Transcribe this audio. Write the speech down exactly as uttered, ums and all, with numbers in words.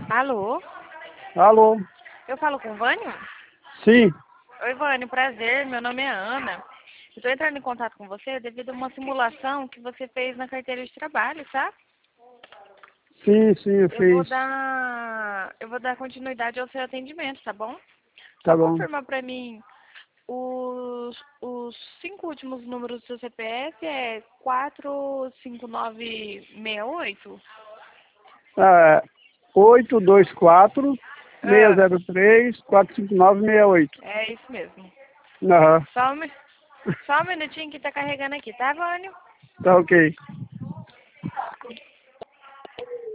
Alô? Alô? Eu falo com o Vânio? Sim. Oi, Vânio, prazer. Meu nome é Ana. Estou entrando em contato com você devido a uma simulação que você fez na carteira de trabalho, tá? Sim, sim, eu Eu vou fiz. dar, eu vou dar continuidade ao seu atendimento, tá bom? Tá Só bom. confirma pra mim os, os cinco últimos números do seu C P F é quatro cinco nove seis oito? É, oito dois quatro, seis Ah, zero três, quatro cinco nove seis oito. é isso mesmo. Aham. Só um, mi- só um minutinho que tá carregando aqui, tá, Vânio? Tá ok.